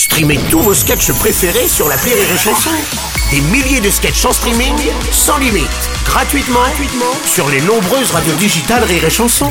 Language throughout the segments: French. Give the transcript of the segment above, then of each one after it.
Streamez tous vos sketchs préférés sur l'appli Rire et Chanson. Des milliers de sketchs en streaming, sans limite, gratuitement sur les nombreuses radios digitales Rire et Chanson.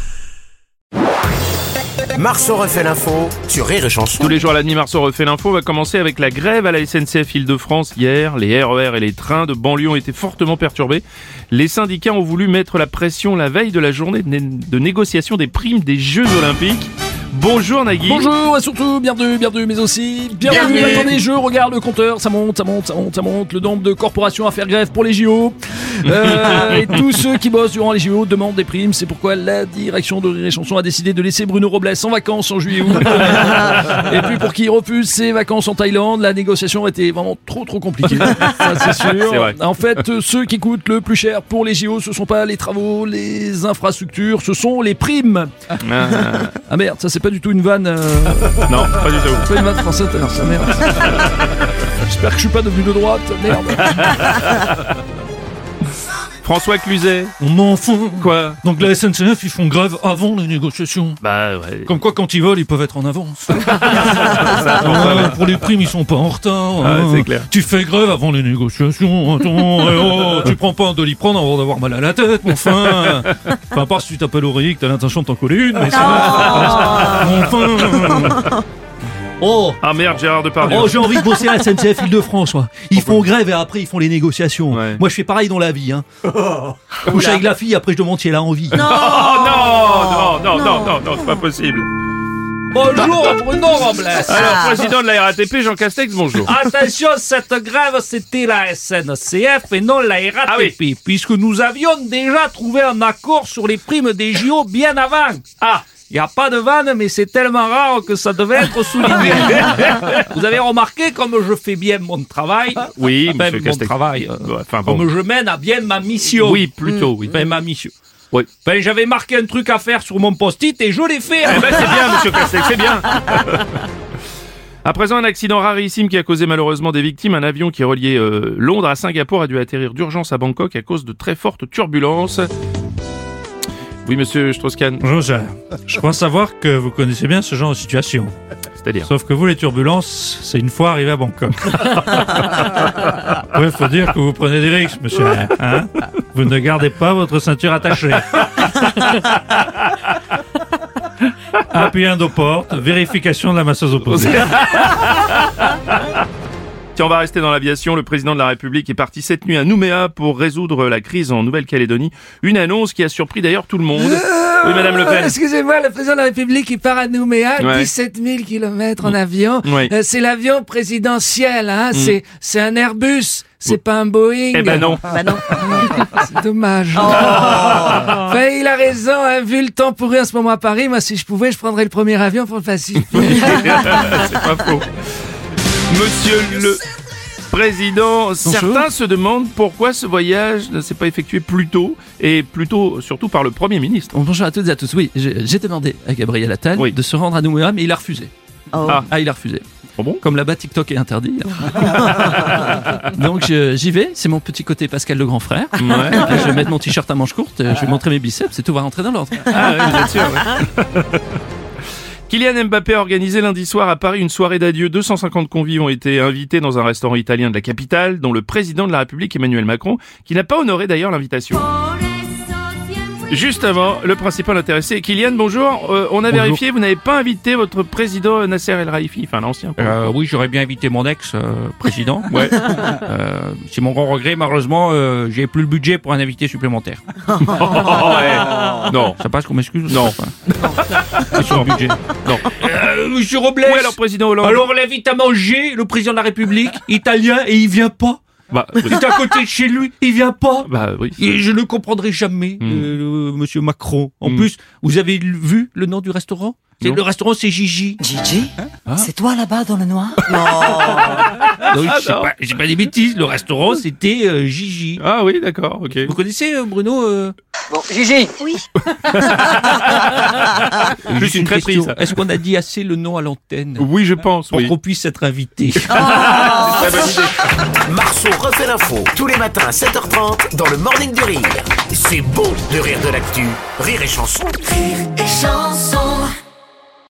Marceau refait l'info sur Rire et Chanson. Tous les jours à la demi, Marceau refait l'info. On va commencer avec la grève à la SNCF Île-de-France. Hier, les RER et les trains de banlieue ont été fortement perturbés. Les syndicats ont voulu mettre la pression la veille de la journée de négociation des primes des Jeux Olympiques. Bonjour Nagui. Bonjour et surtout bienvenue mais aussi bienvenue. Attendez, je regarde le compteur, ça monte. Le nombre de corporations à faire grève pour les JO. Et tous ceux qui bossent durant les JO demandent des primes. C'est pourquoi la direction de Rire et Chanson a décidé de laisser Bruno Robles en vacances en juillet-août. Et puis pour qui refuse ses vacances en Thaïlande, la négociation était vraiment trop compliquée. Ça, c'est sûr. C'est vrai. En fait, ceux qui coûtent le plus cher pour les JO, ce sont pas les travaux, les infrastructures, ce sont les primes. Ah merde, ça c'est pas du tout une vanne. Non, pas du tout. C'est pas une vanne française, alors ça merde. J'espère que je suis pas devenu de droite, merde. François Cluzet. Mon enfant. Quoi? Donc la SNCF, ils font grève avant les négociations. Bah ouais. Comme quoi, quand ils veulent, ils peuvent être en avance. Pour les primes, ils sont pas en retard. c'est clair. Tu fais grève avant les négociations. Attends, tu prends pas un Doliprane avant d'avoir mal à la tête, mon enfin, à part si tu t'appelles Aurélie, que t'as l'intention de t'en coller une. Mais enfin. Oh, Ah merde, Gérard Depardieu. j'ai envie de bosser à la SNCF Île-de-France, moi. Ils font grève et après ils font les négociations. Ouais. Moi je fais pareil dans la vie, hein. Couche avec la fille, après je demande si elle a envie. Non, c'est pas possible. Bonjour Bruno Robles. Alors, président de la RATP, Jean Castex, bonjour. Attention, cette grève, c'était la SNCF et non la RATP, Ah oui. puisque nous avions déjà trouvé un accord sur les primes des JO bien avant. Ah, il n'y a pas de vanne, mais c'est tellement rare que ça devait être souligné. Vous avez remarqué comme je fais bien mon travail. Oui, Enfin, monsieur mon Castex. travail, Enfin bon. comme je mène à bien ma mission. Oui, plutôt, oui. Enfin, ma mission. Oui. Ben, j'avais marqué un truc à faire sur mon post-it et je l'ai fait. Eh ben, c'est bien, monsieur Castex, c'est bien. À présent, un accident rarissime qui a causé malheureusement des victimes. Un avion qui reliait Londres à Singapour a dû atterrir d'urgence à Bangkok à cause de très fortes turbulences. Oui, monsieur Strauss-Kahn. Bonjour, je crois savoir que vous connaissez bien ce genre de situation. C'est-à-dire? Sauf que vous, les turbulences, c'est une fois arrivé à Bangkok. Ouais, faut dire que vous prenez des risques, monsieur. Hein? Vous ne gardez pas votre ceinture attachée. Appuyez un dos porte, vérification de la masseuse opposée. Tiens, on va rester dans l'aviation. Le président de la République est parti cette nuit à Nouméa pour résoudre la crise en Nouvelle-Calédonie. Une annonce qui a surpris d'ailleurs tout le monde. Oui, madame Le Pen. Excusez-moi, le président de la République, il part à Nouméa, Ouais. 17 000 kilomètres en avion. Oui. C'est l'avion présidentiel, hein. C'est un Airbus. C'est pas un Boeing. Eh ben non. C'est dommage. Enfin, il a raison, hein, vu le temps pourri en ce moment à Paris, moi, si je pouvais, je prendrais le premier avion pour le Pacifique. C'est pas faux. Monsieur le Président, certains se demandent pourquoi ce voyage ne s'est pas effectué plus tôt, et plutôt surtout par le Premier ministre. Bonjour à toutes et à tous. Oui, j'ai demandé à Gabriel Attal Oui. de se rendre à Nouméa, mais il a refusé. Ah. Il a refusé. Oh bon? Comme là-bas, TikTok est interdit. Donc j'y vais, c'est mon petit côté Pascal le grand frère. Ouais. Je vais mettre mon t-shirt à manches courtes, je vais montrer mes biceps et tout va rentrer dans l'ordre. Ah oui, vous êtes sûr, ouais. Kylian Mbappé a organisé lundi soir à Paris une soirée d'adieu. 250 convives ont été invités dans un restaurant italien de la capitale, dont le président de la République Emmanuel Macron, qui n'a pas honoré d'ailleurs l'invitation. Juste avant, le principal intéressé, Kylian, bonjour. On a vérifié, vous n'avez pas invité votre président Nasser El Khelaifi, enfin l'ancien. Oui, j'aurais bien invité mon ex-président. Ouais. C'est mon grand regret. Malheureusement, j'ai plus le budget pour un invité supplémentaire. Ouais. Non. Ça passe qu'on m'excuse? Non. C'est sur le budget. Non. Monsieur Robles. Oui, alors président Hollande. Alors, on l'invite à manger, le président de la République, italien, et il vient pas. Bah, C'est à côté de chez lui, il vient pas. bah oui. Et je ne comprendrai jamais, monsieur Macron. En plus, vous avez vu le nom du restaurant? Non. Le restaurant, c'est Gigi. Gigi, c'est toi là-bas dans le noir? Donc, non. j'ai pas des bêtises. Le restaurant, c'était Gigi. Ah oui, d'accord, ok. Vous connaissez Bruno Bon, Gigi. Oui. Juste une crêperie, question. ça. Est-ce qu'on a dit assez le nom à l'antenne Oui, je pense, pour oui. qu'on puisse être invité? Très bonne idée. Marceau refait l'info tous les matins à 7h30 dans le Morning du Rire. C'est beau de rire de l'actu. Rire et Chanson. Rire et chanson.